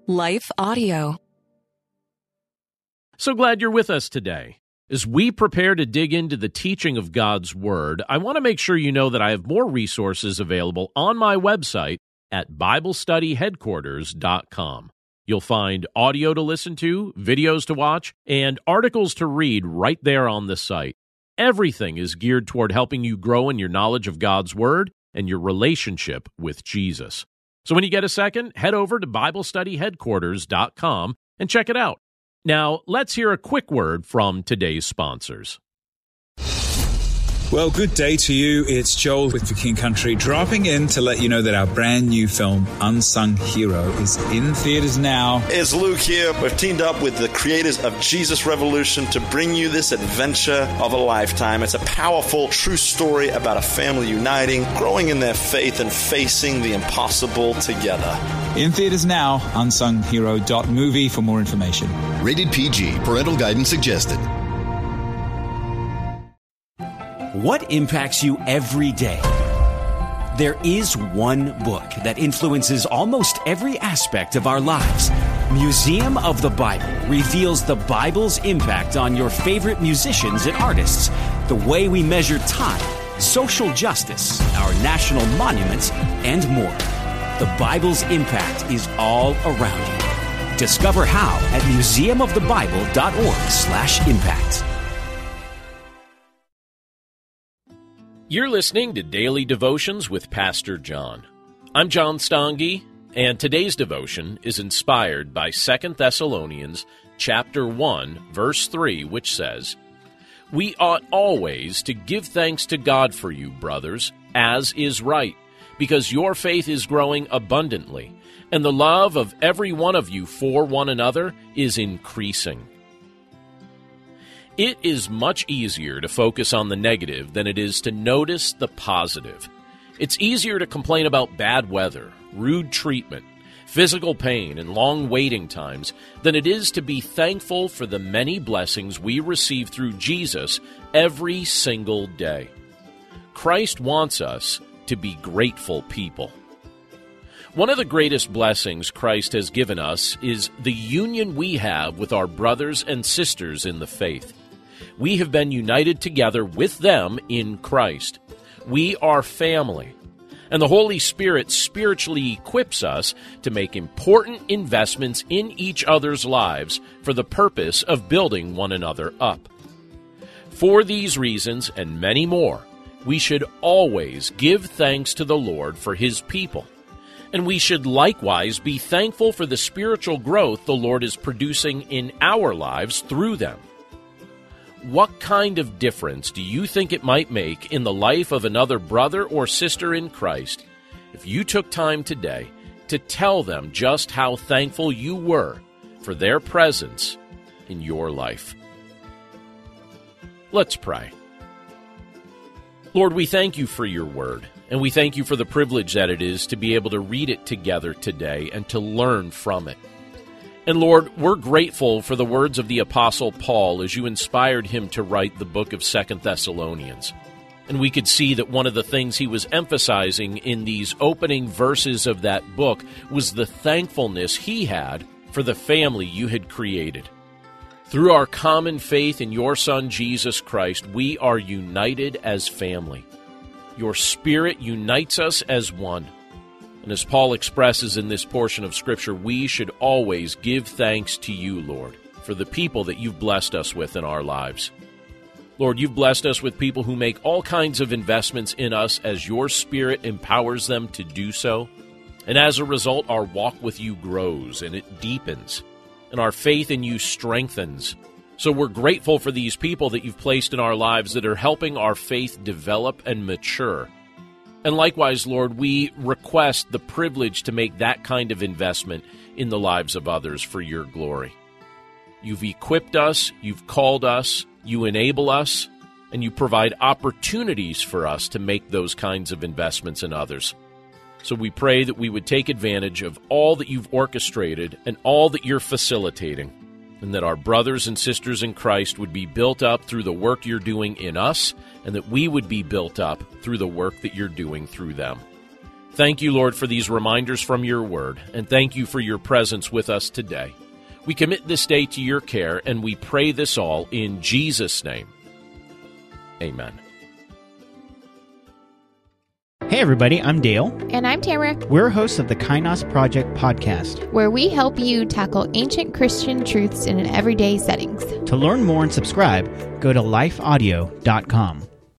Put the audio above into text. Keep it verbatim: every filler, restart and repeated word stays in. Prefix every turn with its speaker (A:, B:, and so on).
A: Life Audio.
B: So glad you're with us today. As we prepare to dig into the teaching of God's Word, I want to make sure you know that I have more resources available on my website at Bible Study Headquarters dot com. You'll find audio to listen to, videos to watch, and articles to read right there on the site. Everything is geared toward helping you grow in your knowledge of God's Word and your relationship with Jesus. So when you get a second, head over to Bible Study Headquarters dot com and check it out. Now, let's hear a quick word from today's sponsors.
C: Well, good day to you. It's Joel with The King Country, dropping in to let you know that our brand new film, Unsung Hero, is in theaters now.
D: It's Luke here. We've teamed up with the creators of Jesus Revolution to bring you this adventure of a lifetime. It's a powerful, true story about a family uniting, growing in their faith, and facing the impossible together.
C: In theaters now, unsung hero dot movie for more information.
E: Rated P G. Parental guidance suggested.
F: What impacts you every day? There is one book that influences almost every aspect of our lives. Museum of the Bible reveals the Bible's impact on your favorite musicians and artists, the way we measure time, social justice, our national monuments, and more. The Bible's impact is all around you. Discover how at museum of the bible dot org slash impact.
B: You're listening to Daily Devotions with Pastor John. I'm John Stange, and today's devotion is inspired by Second Thessalonians chapter one, verse three, which says, "We ought always to give thanks to God for you, brothers, as is right, because your faith is growing abundantly, and the love of every one of you for one another is increasing." It is much easier to focus on the negative than it is to notice the positive. It's easier to complain about bad weather, rude treatment, physical pain, and long waiting times than it is to be thankful for the many blessings we receive through Jesus every single day. Christ wants us to be grateful people. One of the greatest blessings Christ has given us is the union we have with our brothers and sisters in the faith. We have been united together with them in Christ. We are family, and the Holy Spirit spiritually equips us to make important investments in each other's lives for the purpose of building one another up. For these reasons and many more, we should always give thanks to the Lord for His people, and we should likewise be thankful for the spiritual growth the Lord is producing in our lives through them. What kind of difference do you think it might make in the life of another brother or sister in Christ if you took time today to tell them just how thankful you were for their presence in your life? Let's pray. Lord, we thank you for your word, and we thank you for the privilege that it is to be able to read it together today and to learn from it. And Lord, we're grateful for the words of the Apostle Paul as you inspired him to write the book of Second Thessalonians. And we could see that one of the things he was emphasizing in these opening verses of that book was the thankfulness he had for the family you had created. Through our common faith in your Son, Jesus Christ, we are united as family. Your Spirit unites us as one. And as Paul expresses in this portion of Scripture, we should always give thanks to you, Lord, for the people that you've blessed us with in our lives. Lord, you've blessed us with people who make all kinds of investments in us as your Spirit empowers them to do so. And as a result, our walk with you grows and it deepens, and our faith in you strengthens. So we're grateful for these people that you've placed in our lives that are helping our faith develop and mature. And likewise, Lord, we request the privilege to make that kind of investment in the lives of others for your glory. You've equipped us, you've called us, you enable us, and you provide opportunities for us to make those kinds of investments in others. So we pray that we would take advantage of all that you've orchestrated and all that you're facilitating, and that our brothers and sisters in Christ would be built up through the work you're doing in us, and that we would be built up through the work that you're doing through them. Thank you, Lord, for these reminders from your word, and thank you for your presence with us today. We commit this day to your care, and we pray this all in Jesus' name. Amen.
A: Hey everybody, I'm Dale.
G: And I'm Tamara.
A: We're hosts of the Kainos Project podcast,
G: where we help you tackle ancient Christian truths in an everyday settings.
A: To learn more and subscribe, go to life audio dot com.